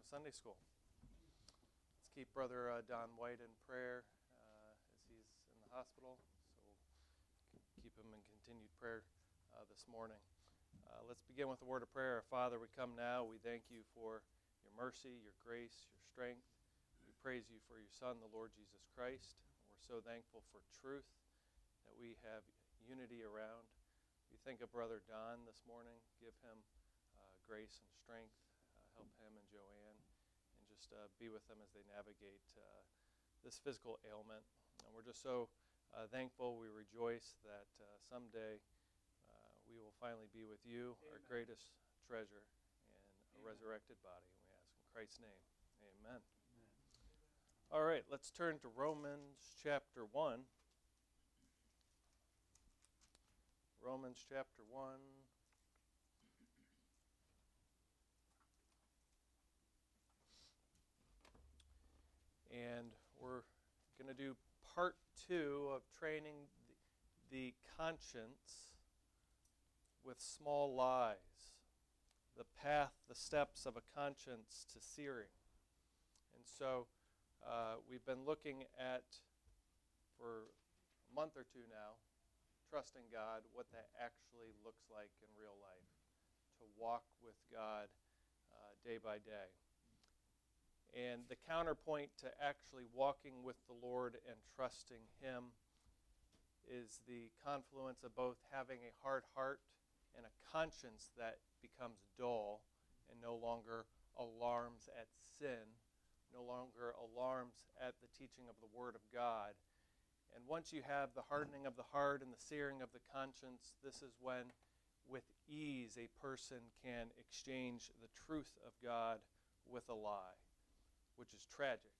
to Sunday school. Let's keep Brother Don White in prayer as he's in the hospital, so we'll keep him in continued prayer this morning. Let's begin with a word of prayer. Father, we come now. We thank you for your mercy, your grace, your strength. We praise you for your Son, the Lord Jesus Christ. We're so thankful for truth that we have unity around. We think of Brother Don this morning. Give him grace and strength. Help him and Joanne, and just be with them as they navigate this physical ailment. And we're just so thankful. We rejoice that someday we will finally be with you, Amen. Our greatest treasure, in a resurrected body. And we ask in Christ's name, Amen. Amen. All right, let's turn to Romans chapter 1. Romans chapter 1. And we're going to do part 2 of training the conscience with small lies. The path, the steps of a conscience to searing. And so we've been looking at, for a month or two now, trusting God, what that actually looks like in real life. To walk with God day by day. And the counterpoint to actually walking with the Lord and trusting Him is the confluence of both having a hard heart and a conscience that becomes dull and no longer alarms at sin, no longer alarms at the teaching of the Word of God. And once you have the hardening of the heart and the searing of the conscience, this is when, with ease, a person can exchange the truth of God with a lie, which is tragic.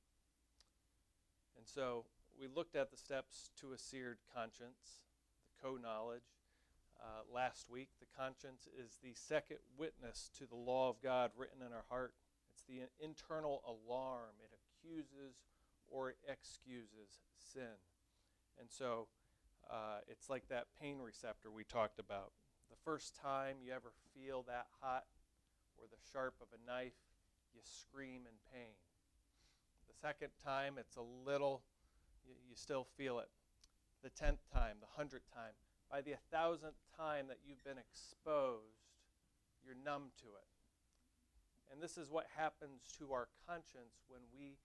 And so we looked at the steps to a seared conscience, the co-knowledge. Last week, the conscience is the second witness to the law of God written in our heart. It's the internal alarm. It accuses or excuses sin. And so it's like that pain receptor we talked about. The first time you ever feel that hot or the sharp of a knife, you scream in pain. The second time, it's a little, you still feel it. The 10th time, the 100th time. By the 1,000th time that you've been exposed, you're numb to it. And this is what happens to our conscience when we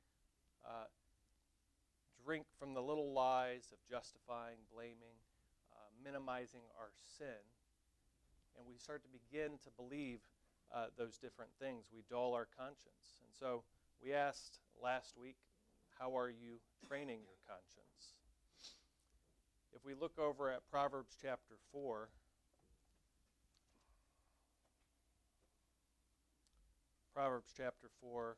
drink from the little lies of justifying, blaming, minimizing our sin. And we start to begin to believe those different things. We dull our conscience. And so we asked last week, how are you training your conscience? If we look over at Proverbs chapter 4, Proverbs chapter 4,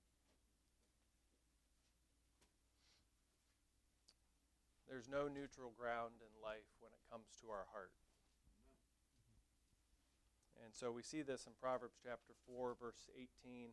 there's no neutral ground in life when it comes to our heart. And so we see this in Proverbs chapter 4, verse 18.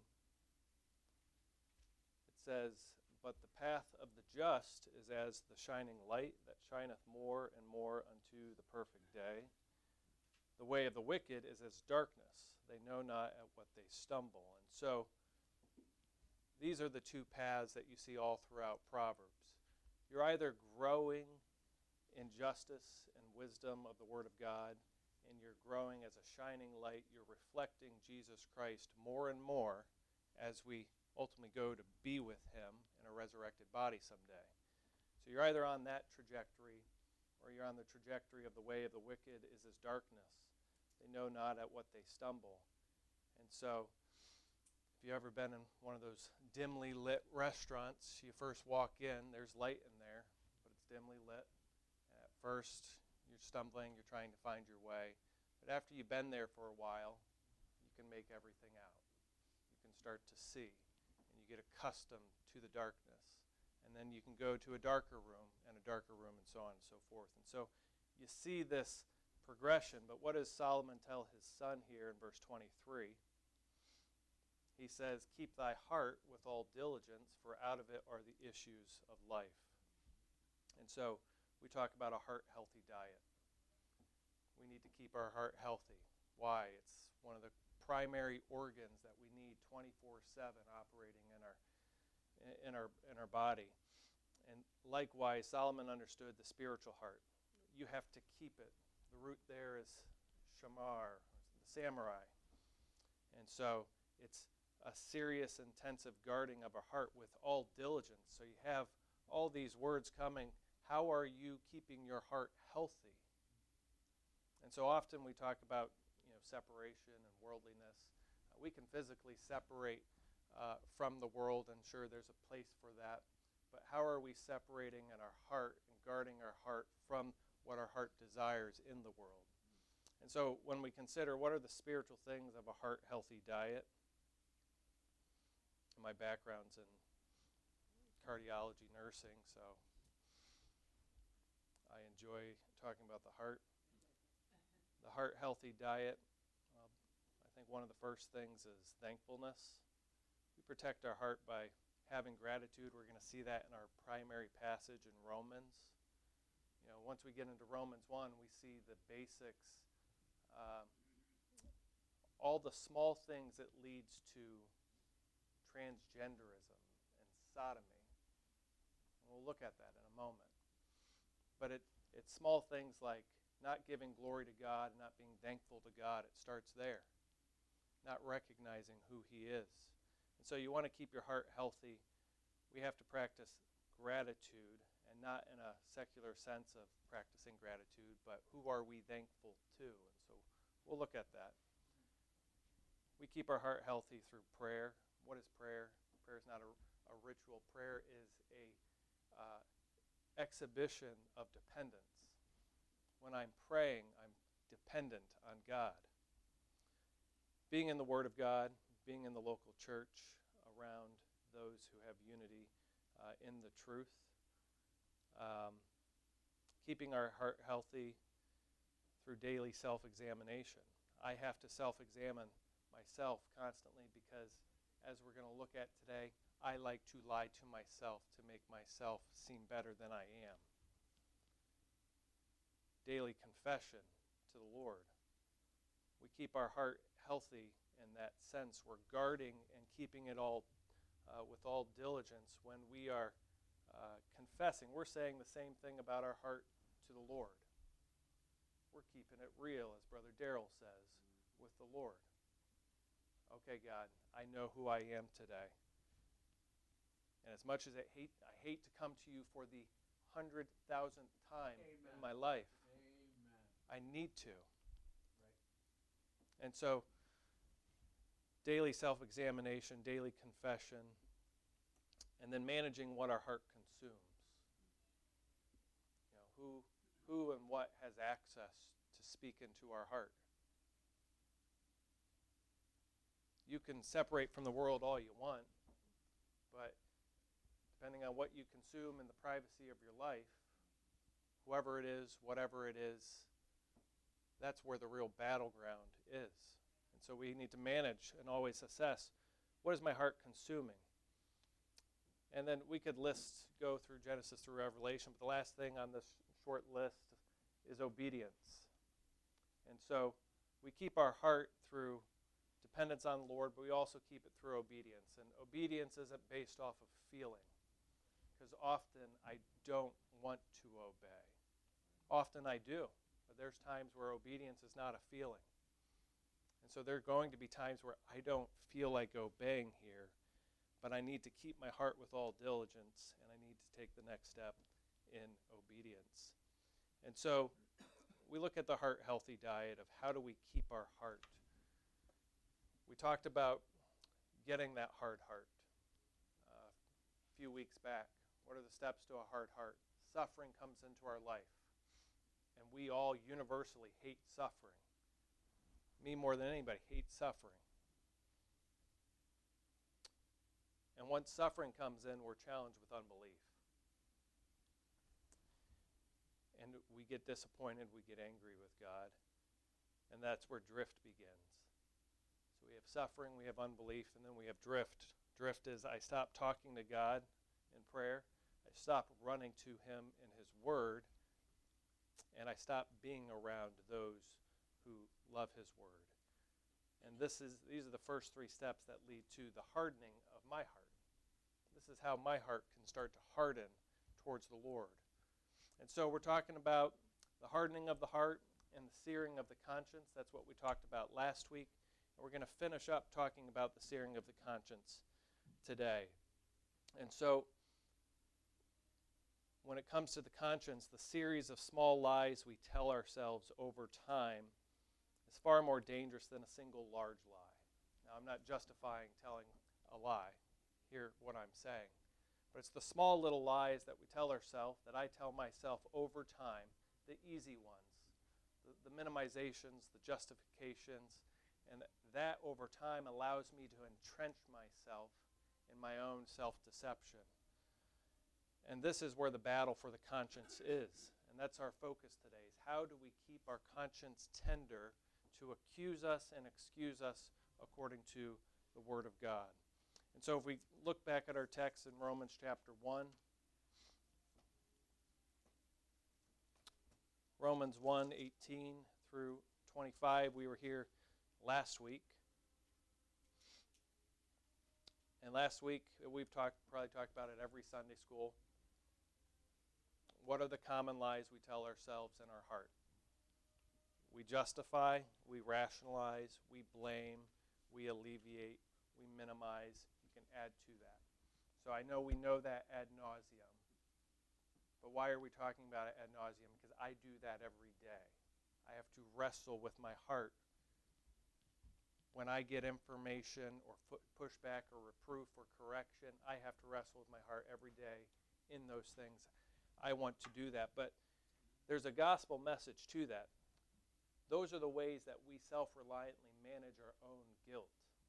It says, "But the path of the just is as the shining light that shineth more and more unto the perfect day. The way of the wicked is as darkness. They know not at what they stumble." And so these are the two paths that you see all throughout Proverbs. You're either growing in justice and wisdom of the Word of God, and you're growing as a shining light. You're reflecting Jesus Christ more and more as we ultimately go to be with Him in a resurrected body someday. So you're either on that trajectory, or you're on the trajectory of the way of the wicked is as darkness. They know not at what they stumble. And so if you've ever been in one of those dimly lit restaurants, you first walk in, there's light in there, but it's dimly lit. And at first, you're stumbling, you're trying to find your way. But after you've been there for a while, you can make everything out. You can start to see, and you get accustomed to the darkness. And then you can go to a darker room, and so on and so forth. And so you see this progression. But what does Solomon tell his son here in verse 23? He says, "Keep thy heart with all diligence, for out of it are the issues of life." And so we talk about a heart-healthy diet. We need to keep our heart healthy. Why? It's one of the primary organs that we need 24/7 operating in our body. And likewise, Solomon understood the spiritual heart. You have to keep it. The root there is shamar, the samurai. And so it's a serious, intensive guarding of a heart with all diligence. So you have all these words coming. How are you keeping your heart healthy? And so often we talk about separation and worldliness. We can physically separate from the world, and sure, there's a place for that. But how are we separating in our heart and guarding our heart from what our heart desires in the world? And so when we consider what are the spiritual things of a heart-healthy diet, my background's in cardiology nursing, so I enjoy talking about the heart. The heart-healthy diet, I think one of the first things is thankfulness. We protect our heart by having gratitude. We're going to see that in our primary passage in Romans. Once we get into Romans 1, we see the basics, all the small things that leads to transgenderism and sodomy. And we'll look at that in a moment. But it's small things like not giving glory to God, not being thankful to God. It starts there. Not recognizing who He is. And so you want to keep your heart healthy. We have to practice gratitude, and not in a secular sense of practicing gratitude, but who are we thankful to? And so we'll look at that. We keep our heart healthy through prayer. What is prayer? Prayer is not a ritual. Prayer is a exhibition of dependence. When I'm praying, I'm dependent on God. Being in the Word of God, being in the local church around those who have unity in the truth. Keeping our heart healthy through daily self-examination. I have to self-examine myself constantly because, as we're going to look at today, I like to lie to myself to make myself seem better than I am. Daily confession to the Lord. We keep our heart healthy in that sense. We're guarding and keeping it all with all diligence when we are confessing. We're saying the same thing about our heart to the Lord. We're keeping it real, as Brother Darrell says, with the Lord. Okay, God, I know who I am today. And as much as I hate to come to you for the 100,000th time in my life, I need to. And so, daily self-examination, daily confession, and then managing what our heart consumes. Who and what has access to speak into our heart. You can separate from the world all you want, but depending on what you consume in the privacy of your life, whoever it is, whatever it is, that's where the real battleground is. And so we need to manage and always assess, what is my heart consuming? And then we could go through Genesis through Revelation, but the last thing on this short list is obedience. And so we keep our heart through dependence on the Lord, but we also keep it through obedience. And obedience isn't based off of feeling, because often I don't want to obey. Often I do, but there's times where obedience is not a feeling. And so there are going to be times where I don't feel like obeying here, but I need to keep my heart with all diligence, and I need to take the next step in obedience. And so we look at the heart-healthy diet of how do we keep our heart. We talked about getting that hard heart a few weeks back. What are the steps to a hard heart? Suffering comes into our life, and we all universally hate suffering. Me more than anybody hates suffering. And once suffering comes in, we're challenged with unbelief. And we get disappointed, we get angry with God, and that's where drift begins. So we have suffering, we have unbelief, and then we have drift. Drift is I stop talking to God in prayer, I stop running to Him in His Word, and I stop being around those who love His Word. And these are the first three steps that lead to the hardening of my heart. This is how my heart can start to harden towards the Lord. And so we're talking about the hardening of the heart and the searing of the conscience. That's what we talked about last week. And we're going to finish up talking about the searing of the conscience today. And so when it comes to the conscience, the series of small lies we tell ourselves over time is far more dangerous than a single large lie. Now, I'm not justifying telling a lie. Hear what I'm saying. But it's the small little lies that we tell ourselves, that I tell myself over time, the easy ones, the minimizations, the justifications, and that over time allows me to entrench myself in my own self-deception. And this is where the battle for the conscience is. And that's our focus today, is how do we keep our conscience tender to accuse us and excuse us according to the Word of God. And so if we look back at our text in Romans chapter 1, Romans 1:18 through 25, we were here last week. And last week, we've probably talked about it every Sunday school. What are the common lies we tell ourselves in our heart? We justify, we rationalize, we blame, we alleviate, we minimize. You can add to that. So I know we know that ad nauseum. But why are we talking about it ad nauseum? Because I do that every day. I have to wrestle with my heart. When I get information or pushback or reproof or correction, I have to wrestle with my heart every day in those things. I want to do that. But there's a gospel message to that. Those are the ways that we self-reliantly manage our own guilt.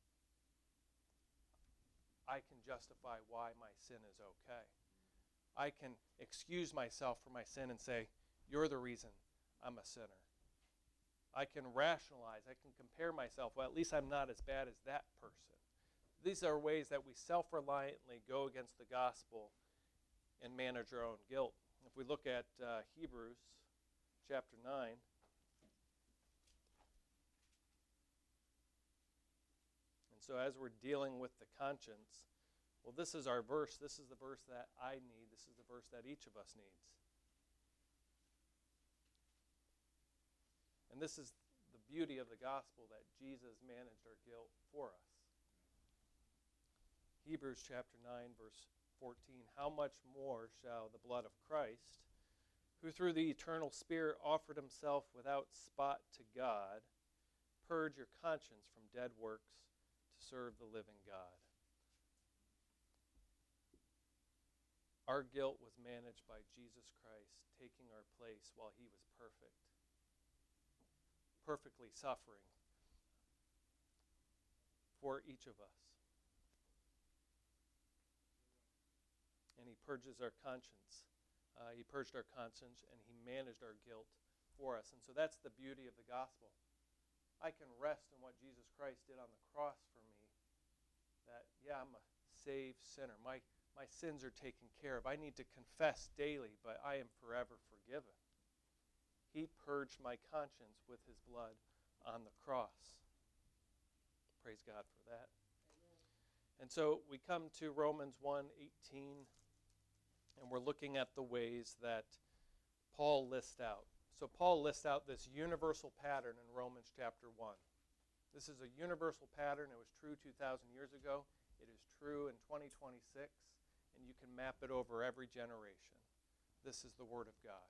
I can justify why my sin is okay. I can excuse myself for my sin and say, you're the reason I'm a sinner. I can rationalize, I can compare myself, well, at least I'm not as bad as that person. These are ways that we self-reliantly go against the gospel and manage our own guilt. If we look at Hebrews chapter 9, and so as we're dealing with the conscience, well, this is our verse. This is the verse that I need. This is the verse that each of us needs. And this is the beauty of the gospel, that Jesus managed our guilt for us. Hebrews chapter 9, verse 14, how much more shall the blood of Christ, who through the eternal Spirit offered himself without spot to God, purge your conscience from dead works to serve the living God. Our guilt was managed by Jesus Christ, taking our place while he was perfect, perfectly suffering for each of us. And he purges our conscience. He purged our conscience, and he managed our guilt for us. And so that's the beauty of the gospel. I can rest in what Jesus Christ did on the cross for me, that, yeah, I'm a saved sinner. My sins are taken care of. I need to confess daily, but I am forever forgiven. He purged my conscience with his blood on the cross. Praise God for that. Amen. And so we come to Romans 1:18, and we're looking at the ways that Paul lists out. So Paul lists out this universal pattern in Romans chapter 1. This is a universal pattern. It was true 2,000 years ago. It is true in 2026, and you can map it over every generation. This is the Word of God.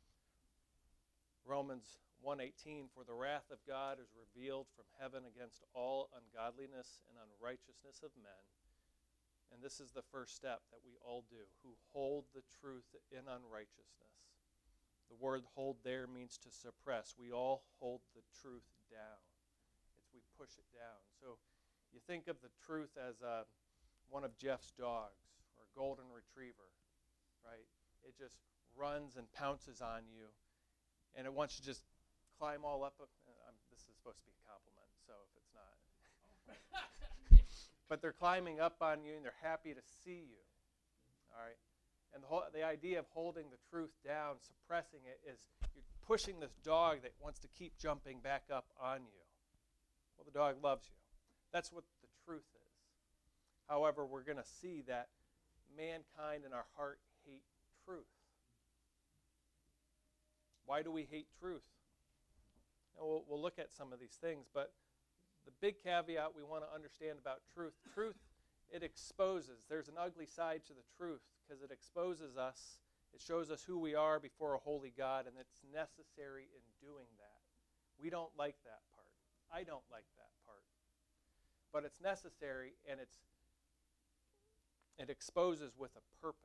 Romans 1:18, for the wrath of God is revealed from heaven against all ungodliness and unrighteousness of men. And this is the first step that we all do, who hold the truth in unrighteousness. The word hold there means to suppress. We all hold the truth down. We push it down. So you think of the truth as one of Jeff's dogs, or a golden retriever, right? It just runs and pounces on you, and it wants to just climb all up. This is supposed to be a compliment, so if it's not. But they're climbing up on you, and they're happy to see you, all right? And the idea of holding the truth down, suppressing it, is you're pushing this dog that wants to keep jumping back up on you. Well, the dog loves you. That's what the truth is. However, we're going to see that mankind in our heart hate truth. Why do we hate truth? And we'll look at some of these things, but the big caveat we want to understand about truth, it exposes. There's an ugly side to the truth because it exposes us. It shows us who we are before a holy God, and it's necessary in doing that. We don't like that part. I don't like that part. But it's necessary, and it exposes with a purpose.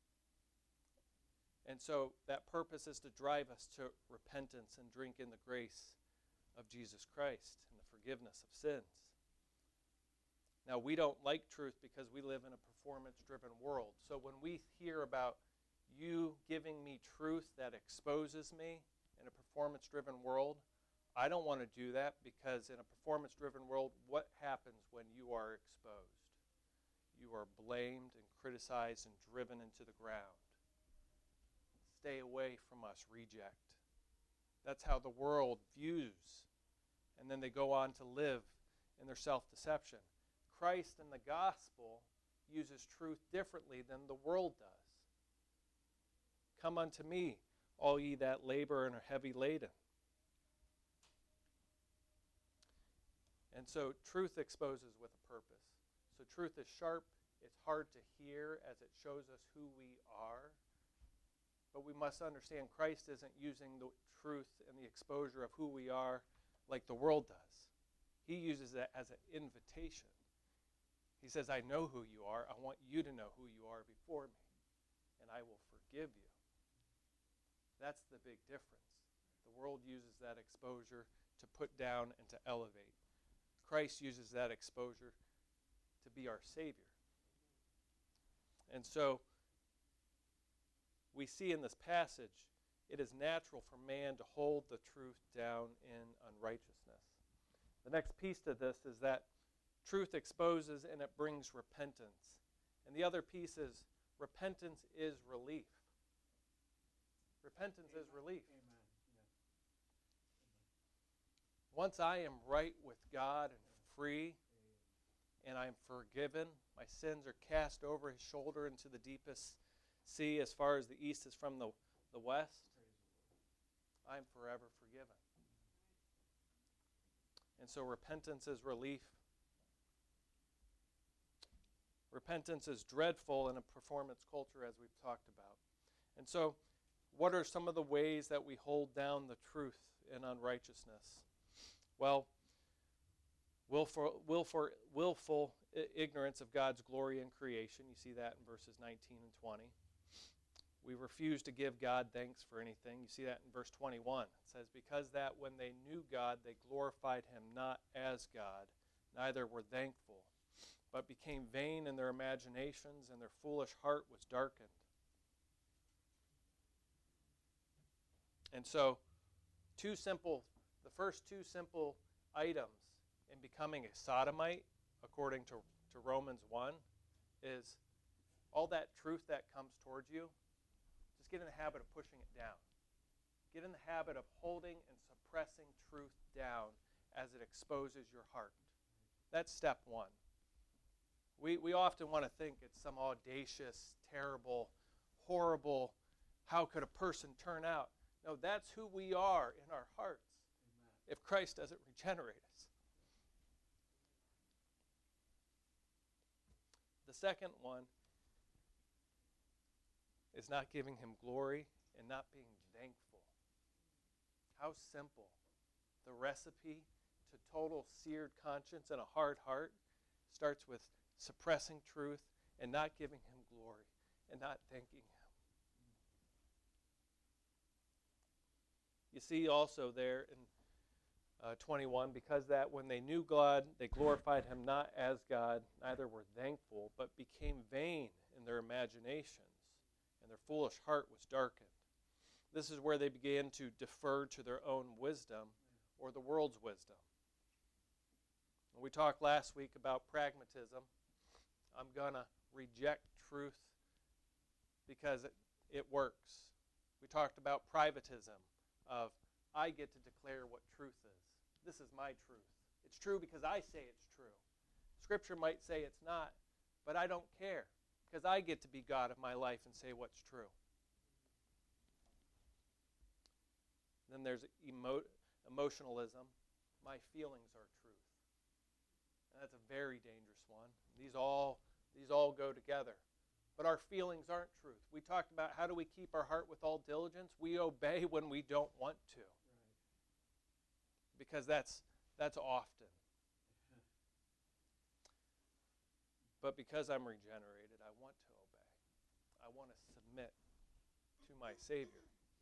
And so that purpose is to drive us to repentance and drink in the grace of Jesus Christ and the forgiveness of sins. Now, we don't like truth because we live in a performance-driven world. So when we hear about you giving me truth that exposes me in a performance-driven world, I don't want to do that because in a performance-driven world, what happens when you are exposed? You are blamed and criticized and driven into the ground. Stay away from us, reject. That's how the world views. And then they go on to live in their self-deception. Christ and the gospel uses truth differently than the world does. Come unto me, all ye that labor and are heavy laden. And so truth exposes with a purpose. So truth is sharp. It's hard to hear as it shows us who we are. But we must understand Christ isn't using the truth and the exposure of who we are like the world does. He uses that as an invitation. He says, I know who you are. I want you to know who you are before me, and I will forgive you. That's the big difference. The world uses that exposure to put down and to elevate. Christ uses that exposure to be our Savior. And so we see in this passage, it is natural for man to hold the truth down in unrighteousness. The next piece to this is that truth exposes and it brings repentance. And the other piece is repentance is relief. Repentance is relief. Amen. Once I am right with God and free, and I am forgiven, my sins are cast over his shoulder into the deepest sea as far as the east is from the west, I am forever forgiven. And so repentance is relief. Repentance is dreadful in a performance culture, as we've talked about. And so, what are some of the ways that we hold down the truth in unrighteousness? Well, willful ignorance of God's glory in creation. You see that in verses 19 and 20. We refuse to give God thanks for anything. You see that in verse 21. It says, because that when they knew God, they glorified him not as God, neither were thankful, but became vain in their imaginations, and their foolish heart was darkened. And so, the first two simple items in becoming a sodomite, according to Romans 1, is all that truth that comes towards you, just get in the habit of pushing it down. Get in the habit of holding and suppressing truth down as it exposes your heart. That's step one. We often want to think it's some audacious, terrible, horrible, how could a person turn out? No, that's who we are in our hearts. Amen. If Christ doesn't regenerate us. The second one is not giving him glory and not being thankful. How simple. The recipe to total seared conscience and a hard heart starts with suppressing truth and not giving him glory and not thanking him. You see also there in 21, because that when they knew God, they glorified him not as God, neither were thankful, but became vain in their imaginations, and their foolish heart was darkened. This is where they began to defer to their own wisdom or the world's wisdom. We talked last week about pragmatism. I'm going to reject truth because it works. We talked about privatism of I get to declare what truth is. This is my truth. It's true because I say it's true. Scripture might say it's not, but I don't care because I get to be God of my life and say what's true. Then there's emotionalism. My feelings are truth. And that's a very dangerous one. These all go together. But our feelings aren't truth. We talked about how do we keep our heart with all diligence? We obey when we don't want to. Because that's often. But because I'm regenerated, I want to obey. I want to submit to my Savior.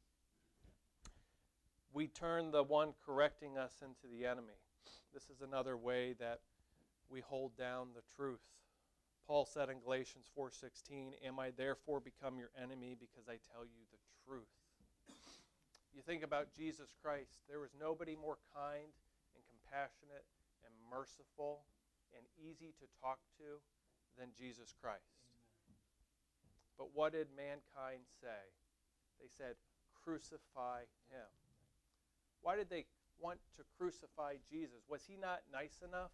We turn the one correcting us into the enemy. This is another way that we hold down the truth. Paul said in Galatians 4:16, "Am I therefore become your enemy because I tell you the truth?" You think about Jesus Christ. There was nobody more kind and compassionate and merciful and easy to talk to than Jesus Christ. Amen. But what did mankind say? They said, "Crucify him." Why did they want to crucify Jesus? Was he not nice enough?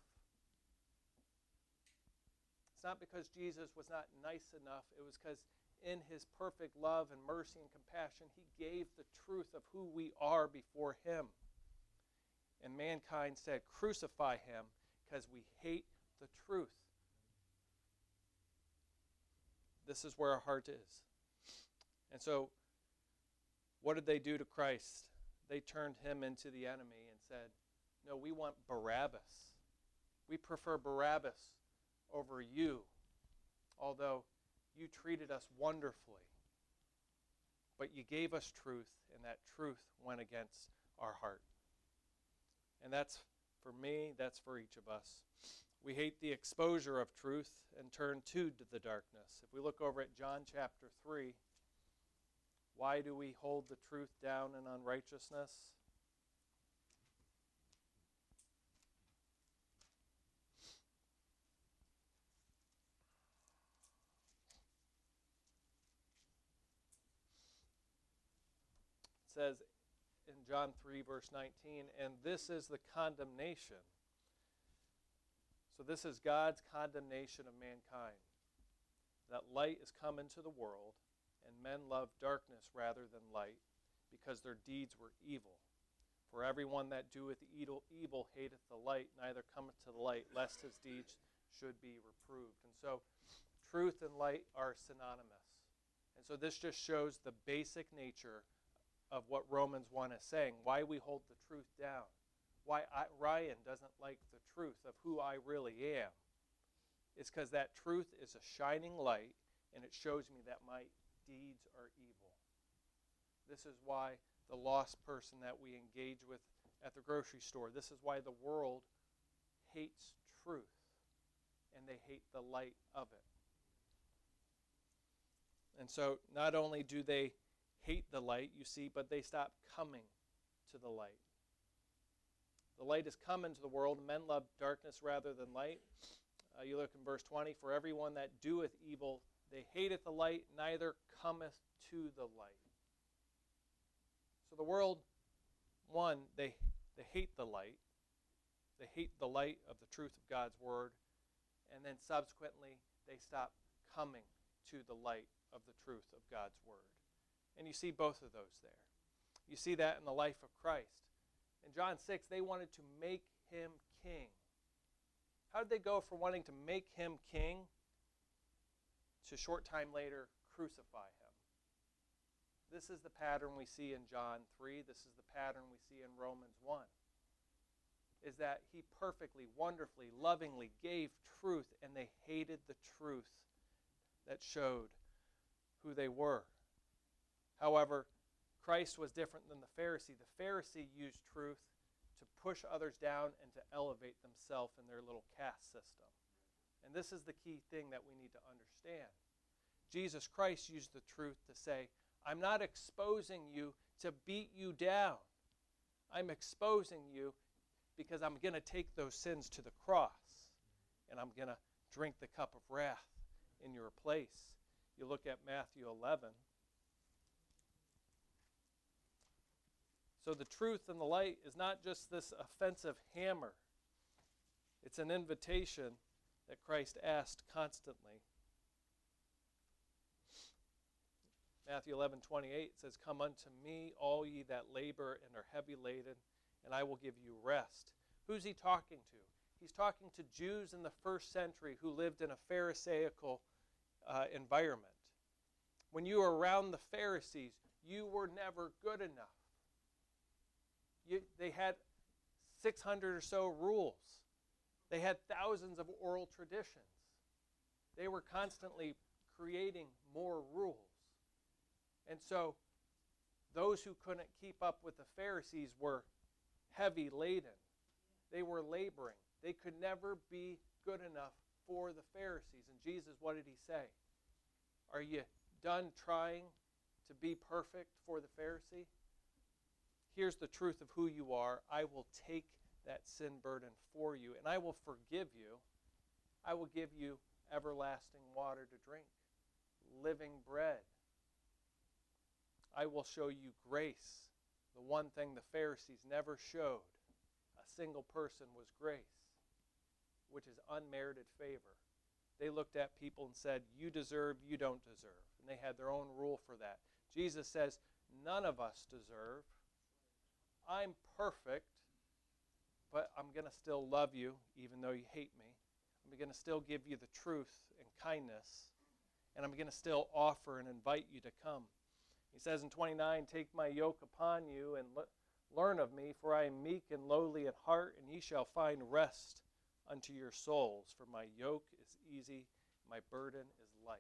It's not because Jesus was not nice enough. It was because in his perfect love and mercy and compassion, he gave the truth of who we are before him. And mankind said, "Crucify him," because we hate the truth. This is where our heart is. And so, what did they do to Christ? They turned him into the enemy and said, "No, we want Barabbas. We prefer Barabbas over you, although you treated us wonderfully. But you gave us truth, and that truth went against our heart." And that's for me, that's for each of us. We hate the exposure of truth and turn to the darkness. If we look over at John chapter 3, why do we hold the truth down in unrighteousness? It says in John 3, verse 19, "And this is the condemnation." So this is God's condemnation of mankind, that light is come into the world, and men love darkness rather than light, because their deeds were evil. For everyone that doeth evil hateth the light, neither cometh to the light, lest his deeds should be reproved. And so truth and light are synonymous. And so this just shows the basic nature of what Romans 1 is saying, why we hold the truth down, why Ryan doesn't like the truth of who I really am. It's because that truth is a shining light, and it shows me that my deeds are evil. This is why the lost person that we engage with at the grocery store, this is why the world hates truth, and they hate the light of it. And so not only do they hate the light, you see, but they stop coming to the light. The light has come into the world, and men love darkness rather than light. You look in verse 20, "For everyone that doeth evil, they hateth the light, neither cometh to the light." So the world, one, they hate the light. They hate the light of the truth of God's word. And then subsequently, they stop coming to the light of the truth of God's word. And you see both of those there. You see that in the life of Christ. In John 6, they wanted to make him king. How did they go from wanting to make him king to a short time later crucify him? This is the pattern we see in John 3. This is the pattern we see in Romans 1. Is that he perfectly, wonderfully, lovingly gave truth, and they hated the truth that showed who they were. However, Christ was different than the Pharisee. The Pharisee used truth to push others down and to elevate themselves in their little caste system. And this is the key thing that we need to understand. Jesus Christ used the truth to say, I'm not exposing you to beat you down. I'm exposing you because I'm going to take those sins to the cross, and I'm going to drink the cup of wrath in your place. You look at Matthew 11. So the truth and the light is not just this offensive hammer. It's an invitation that Christ asked constantly. Matthew 11:28 says, "Come unto me, all ye that labor and are heavy laden, and I will give you rest." Who's he talking to? He's talking to Jews in the first century who lived in a Pharisaical environment. When you were around the Pharisees, you were never good enough. They had 600 or so rules. They had thousands of oral traditions. They were constantly creating more rules. And so those who couldn't keep up with the Pharisees were heavy laden. They were laboring. They could never be good enough for the Pharisees. And Jesus, what did he say? Are you done trying to be perfect for the Pharisee? Here's the truth of who you are. I will take that sin burden for you, and I will forgive you. I will give you everlasting water to drink, living bread. I will show you grace, the one thing the Pharisees never showed a single person was grace, which is unmerited favor. They looked at people and said, you deserve, you don't deserve. And they had their own rule for that. Jesus says, none of us deserve. I'm perfect, but I'm going to still love you even though you hate me. I'm going to still give you the truth and kindness, and I'm going to still offer and invite you to come. He says in 29, take my yoke upon you and learn of me, for I am meek and lowly in heart, and ye shall find rest unto your souls. For my yoke is easy, my burden is light.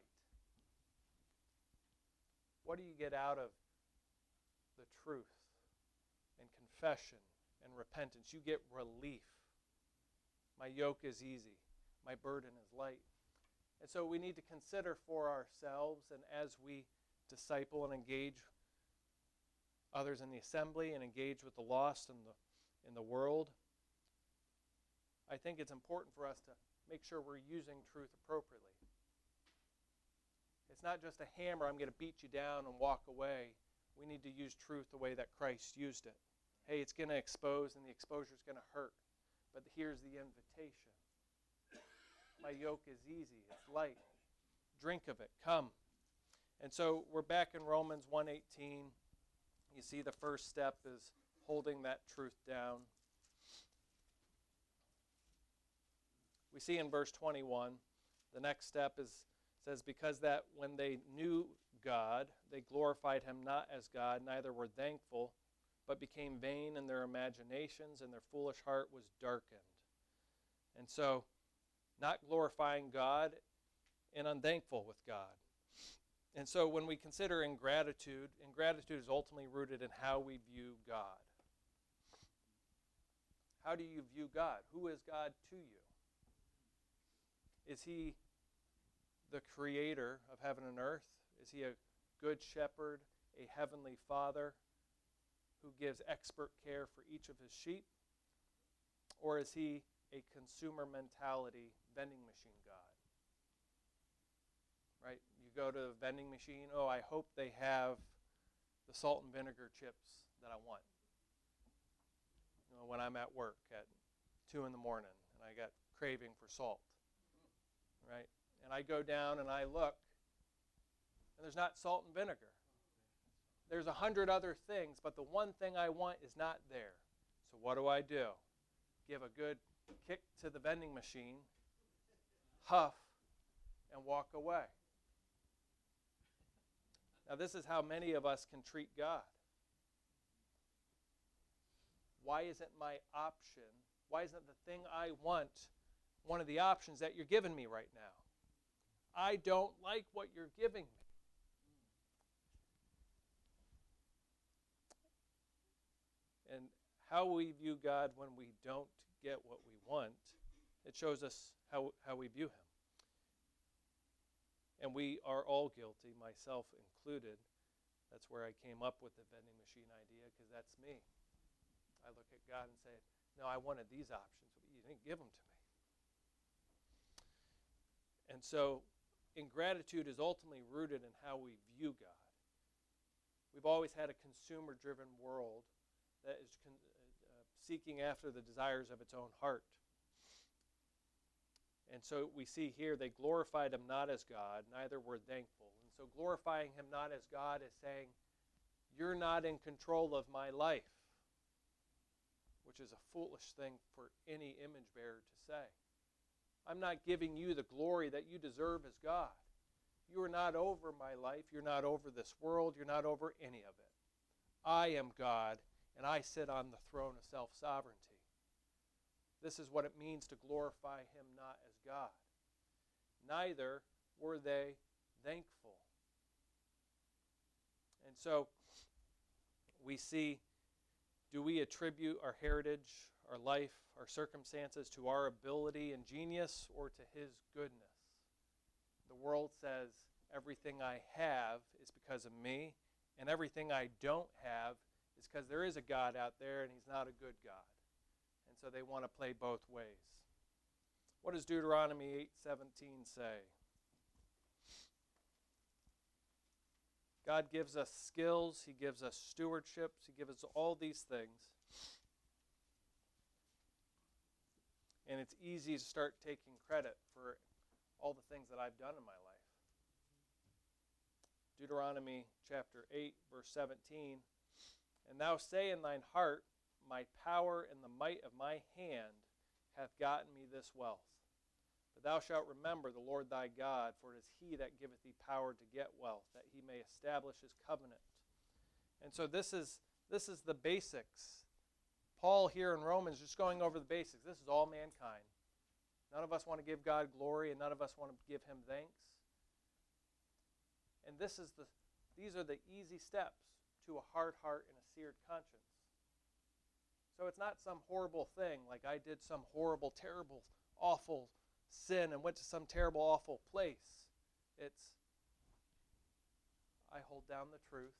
What do you get out of the truth and confession and repentance? You get relief. My yoke is easy, my burden is light. And so we need to consider for ourselves, and as we disciple and engage others in the assembly and engage with the lost in the world, I think it's important for us to make sure we're using truth appropriately. It's not just a hammer, I'm going to beat you down and walk away. We need to use truth the way that Christ used it. Hey, it's going to expose, and the exposure is going to hurt. But here's the invitation. My yoke is easy, it's light. Drink of it, come. And so we're back in Romans 1:18. You see the first step is holding that truth down. We see in verse 21, the next step says, because that when they knew God, they glorified him not as God, neither were thankful, but became vain in their imaginations, and their foolish heart was darkened. And so, not glorifying God and unthankful with God. And so when we consider ingratitude is ultimately rooted in how we view God. How do you view God? Who is God to you? Is he the creator of heaven and earth? Is he a good shepherd, a heavenly father who gives expert care for each of his sheep? Or is he a consumer mentality vending machine God? Right? You go to the vending machine, oh, I hope they have the salt and vinegar chips that I want. You know, when I'm at work at 2 in the morning and I got craving for salt. Right? And I go down and I look, and there's not salt and vinegar. There's 100 other things, but the one thing I want is not there. So what do? Give a good kick to the vending machine, huff, and walk away. Now, this is how many of us can treat God. Why isn't my option, why isn't the thing I want one of the options that you're giving me right now? I don't like what you're giving me. And how we view God when we don't get what we want, it shows us how we view him. And we are all guilty, myself included. That's where I came up with the vending machine idea, because that's me. I look at God and say, no, I wanted these options, but you didn't give them to me. And so ingratitude is ultimately rooted in how we view God. We've always had a consumer-driven world that is seeking after the desires of its own heart. And so we see here they glorified him not as God, neither were thankful. And so glorifying him not as God is saying, you're not in control of my life, which is a foolish thing for any image bearer to say. I'm not giving you the glory that you deserve as God. You are not over my life. You're not over this world. You're not over any of it. I am God, and I sit on the throne of self-sovereignty. This is what it means to glorify him not as God. Neither were they thankful. And so we see, do we attribute our heritage, our life, our circumstances to our ability and genius or to his goodness? The world says everything I have is because of me, and everything I don't have is because there is a God out there and he's not a good God. And so they want to play both ways. What does Deuteronomy 8:17 say? God gives us skills, he gives us stewardships, he gives us all these things. And it's easy to start taking credit for all the things that I've done in my life. Deuteronomy chapter 8, verse 17, and thou say in thine heart, my power and the might of my hand hath gotten me this wealth. But thou shalt remember the Lord thy God, for it is he that giveth thee power to get wealth, that he may establish his covenant. And so this is the basics. Paul here in Romans just going over the basics. This is all mankind. None of us want to give God glory, and none of us want to give him thanks. And these are the easy steps to a hard heart and a seared conscience. So it's not some horrible thing, like I did some horrible, terrible, awful sin and went to some terrible, awful place. It's, I hold down the truth.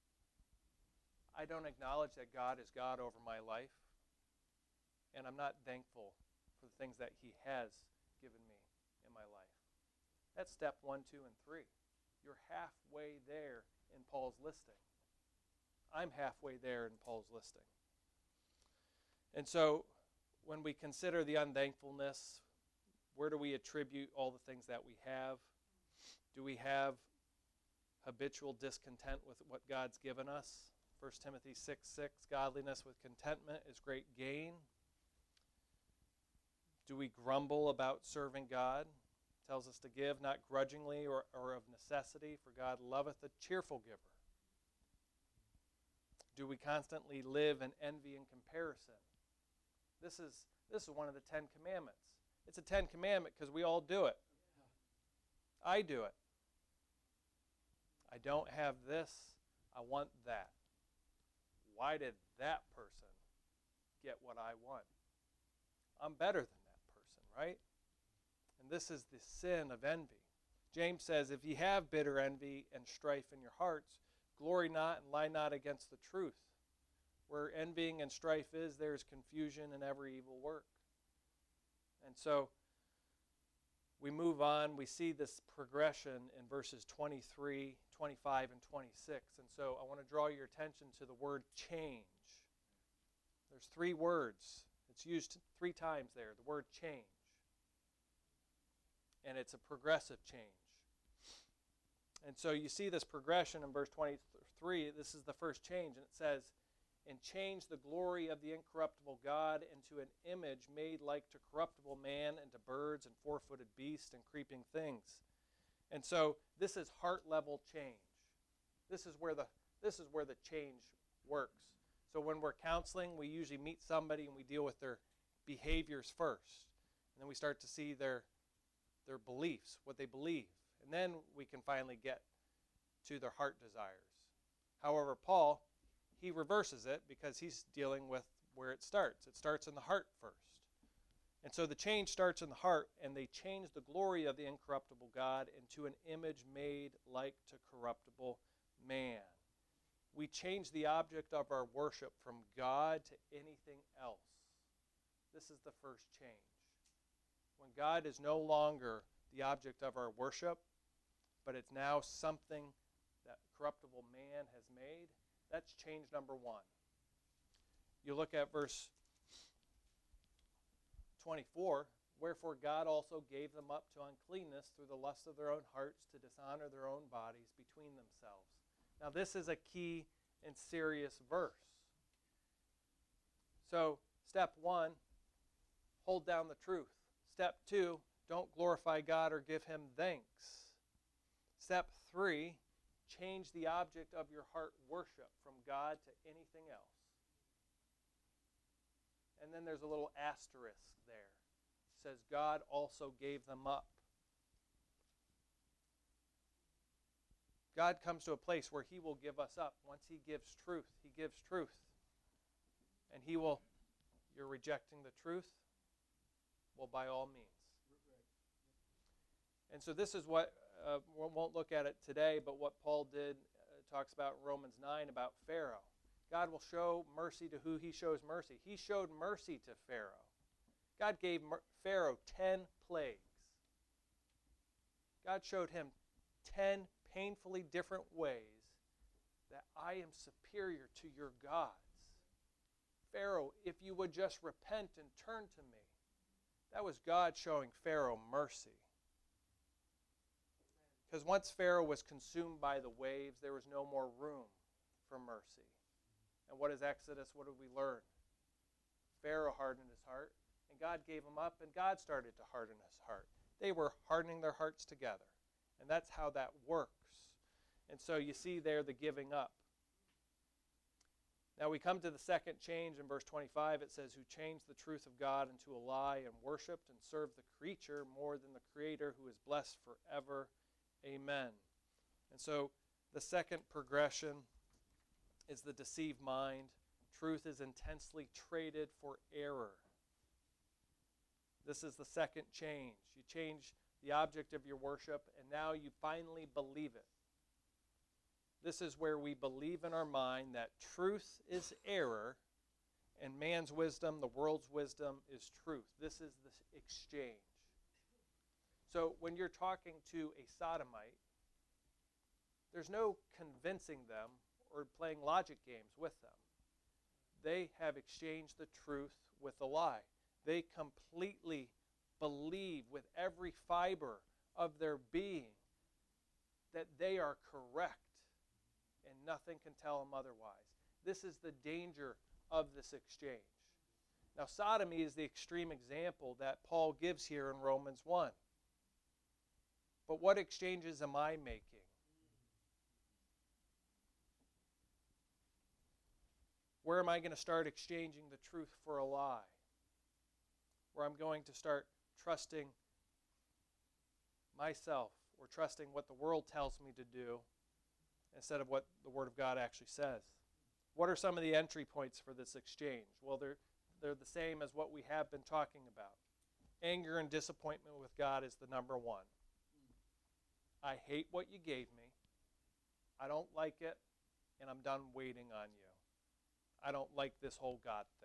I don't acknowledge that God is God over my life. And I'm not thankful for the things that he has given me in my life. That's step 1, 2, and 3. You're halfway there in Paul's listing. I'm halfway there in Paul's listing. And so when we consider the unthankfulness, where do we attribute all the things that we have? Do we have habitual discontent with what God's given us? 1 Timothy 6:6, godliness with contentment is great gain. Do we grumble about serving God? It tells us to give not grudgingly or of necessity, for God loveth a cheerful giver. Do we constantly live in envy and comparison? This is one of the 10 commandments. It's a 10 commandment because we all do it. I do it. I don't have this. I want that. Why did that person get what I want? I'm better than that person, right? And this is the sin of envy. James says, if ye have bitter envy and strife in your hearts, glory not and lie not against the truth. Where envying and strife is, there is confusion and every evil work. And so we move on. We see this progression in verses 23, 25, and 26. And so I want to draw your attention to the word change. There's 3 words. It's used 3 times there, the word change. And it's a progressive change. And so you see this progression in verse 23. This is the first change. And it says, and change the glory of the incorruptible God into an image made like to corruptible man and to birds and 4-footed beasts and creeping things. And so this is heart level change. This is where the change works. So when we're counseling, we usually meet somebody and we deal with their behaviors first. And then we start to see their beliefs, what they believe. And then we can finally get to their heart desires. However, Paul, he reverses it because he's dealing with where it starts. It starts in the heart first. And so the change starts in the heart, and they change the glory of the incorruptible God into an image made like to corruptible man. We change the object of our worship from God to anything else. This is the first change. When God is no longer the object of our worship, but it's now something that corruptible man has made, that's change number 1. You look at verse 24. Wherefore God also gave them up to uncleanness through the lust of their own hearts, to dishonor their own bodies between themselves. Now this is a key and serious verse. So, step 1, hold down the truth. Step 2, don't glorify God or give him thanks. Step 3, change the object of your heart worship from God to anything else. And then there's a little asterisk there. It says God also gave them up. God comes to a place where he will give us up. Once he gives truth, he gives truth. And he will, you're rejecting the truth? Well, by all means. And so this is what, we won't look at it today, but what Paul did, talks about in Romans 9 about Pharaoh. God will show mercy to who he shows mercy. He showed mercy to Pharaoh. God gave Pharaoh 10 plagues. God showed him 10 painfully different ways that I am superior to your gods. Pharaoh, if you would just repent and turn to me. That was God showing Pharaoh mercy. Because once Pharaoh was consumed by the waves, there was no more room for mercy. And what is Exodus? What did we learn? Pharaoh hardened his heart, and God gave him up, and God started to harden his heart. They were hardening their hearts together. And that's how that works. And so you see there the giving up. Now we come to the second change in verse 25. It says, who changed the truth of God into a lie and worshipped and served the creature more than the Creator, who is blessed forever. Amen. And so the second progression is the deceived mind. Truth is intensely traded for error. This is the second change. You change the object of your worship, and now you finally believe it. This is where we believe in our mind that truth is error, and man's wisdom, the world's wisdom, is truth. This is the exchange. So when you're talking to a sodomite, there's no convincing them or playing logic games with them. They have exchanged the truth with a lie. They completely believe with every fiber of their being that they are correct, and nothing can tell them otherwise. This is the danger of this exchange. Now, sodomy is the extreme example that Paul gives here in Romans 1. But what exchanges am I making? Where am I going to start exchanging the truth for a lie? Where I'm going to start trusting myself or trusting what the world tells me to do instead of what the Word of God actually says. What are some of the entry points for this exchange? Well, they're the same as what we have been talking about. Anger and disappointment with God is the number one. I hate what you gave me. I don't like it, and I'm done waiting on you. I don't like this whole God thing.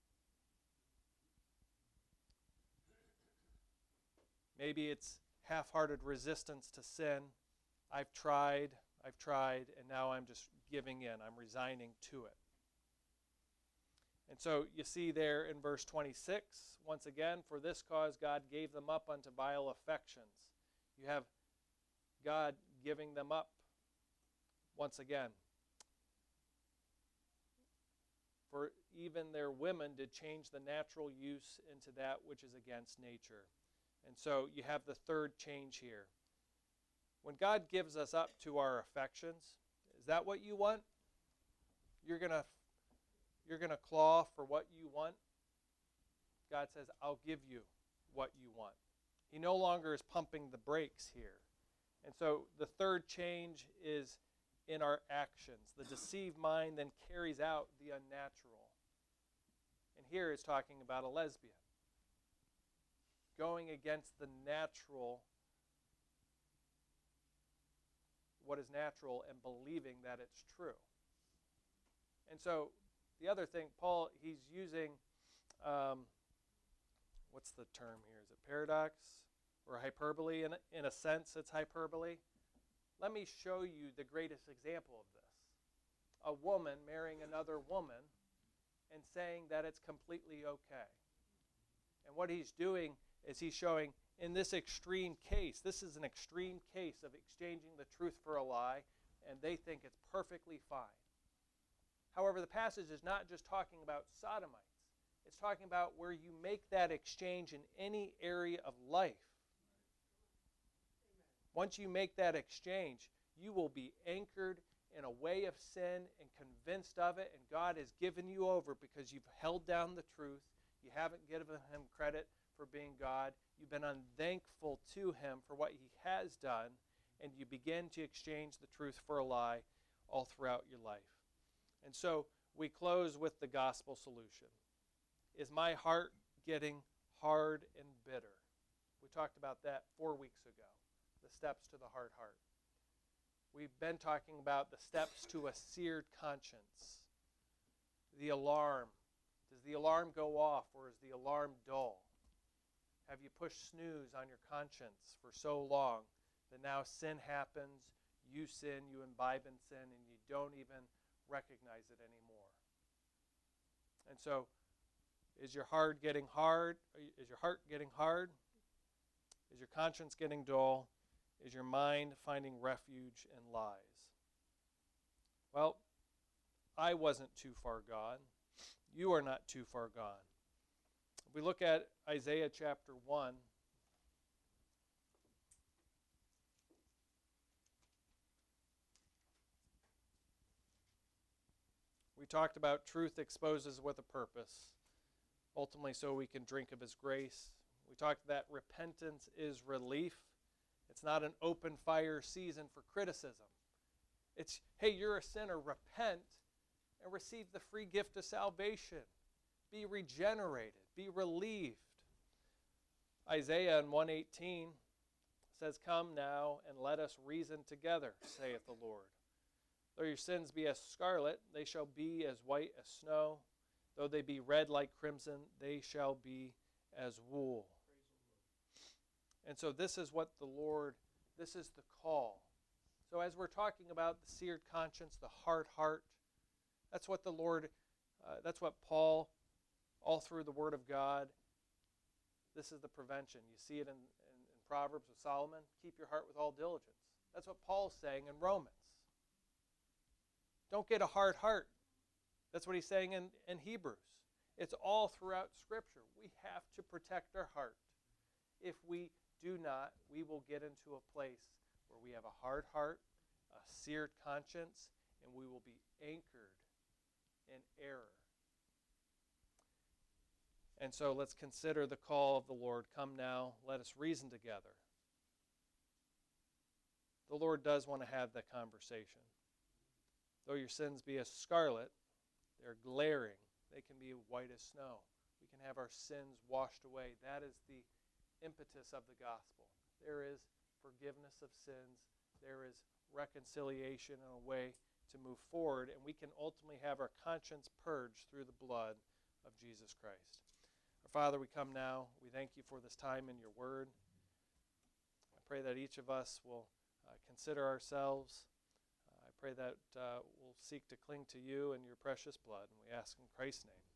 Maybe it's half-hearted resistance to sin. I've tried, and now I'm just giving in. I'm resigning to it. And so you see there in verse 26, once again, for this cause God gave them up unto vile affections. You have God giving them up once again. For even their women did change the natural use into that which is against nature. And so you have the third change here. When God gives us up to our affections, is that what you want? You're gonna claw for what you want? God says, I'll give you what you want. He no longer is pumping the brakes here. And so the third change is in our actions. The deceived mind then carries out the unnatural. And here it's talking about a lesbian. Going against the natural, what is natural, and believing that it's true. And so the other thing, Paul, he's using, what's the term here? Is it paradox or hyperbole? In a sense, it's hyperbole. Let me show you the greatest example of this. A woman marrying another woman and saying that it's completely okay. And what he's doing is he's showing in this extreme case, this is an extreme case of exchanging the truth for a lie, and they think it's perfectly fine. However, the passage is not just talking about sodomites. It's talking about where you make that exchange in any area of life. Once you make that exchange, you will be anchored in a way of sin and convinced of it, and God has given you over because you've held down the truth. You haven't given him credit for being God. You've been unthankful to him for what he has done, and you begin to exchange the truth for a lie all throughout your life. And so we close with the gospel solution. Is my heart getting hard and bitter? We talked about that 4 weeks ago, the steps to the hard heart. We've been talking about the steps to a seared conscience. The alarm. Does the alarm go off, or is the alarm dull? Have you pushed snooze on your conscience for so long that now sin happens, you sin, you imbibe in sin, and you don't even recognize it anymore? And so, is your heart getting hard? Is your heart getting hard? Is your conscience getting dull? Is your mind finding refuge in lies? Well, I wasn't too far gone. You are not too far gone. If we look at Isaiah chapter 1, we talked about truth exposes with a purpose, ultimately so we can drink of his grace. We talked that repentance is relief. It's not an open fire season for criticism. It's, hey, you're a sinner, repent and receive the free gift of salvation. Be regenerated, be relieved. Isaiah in 1:18 says, "Come now and let us reason together, saith the Lord. Though your sins be as scarlet, they shall be as white as snow. Though they be red like crimson, they shall be as wool." And so this is what the Lord, this is the call. So as we're talking about the seared conscience, the hard heart, that's what the Lord, that's what Paul, all through the Word of God, this is the prevention. You see it in Proverbs with Solomon, keep your heart with all diligence. That's what Paul's saying in Romans. Don't get a hard heart. That's what he's saying in Hebrews. It's all throughout Scripture. We have to protect our heart. If we do not, we will get into a place where we have a hard heart, a seared conscience, and we will be anchored in error. And so let's consider the call of the Lord. Come now, let us reason together. The Lord does want to have that conversation. Though your sins be as scarlet, they're glaring. They can be white as snow. We can have our sins washed away. That is the impetus of the gospel. There is forgiveness of sins. There is reconciliation and a way to move forward, and we can ultimately have our conscience purged through the blood of Jesus Christ. Our Father, we come now. We thank you for this time in your word. I pray that each of us will consider ourselves. I pray that we'll seek to cling to you and your precious blood, and we ask in Christ's name.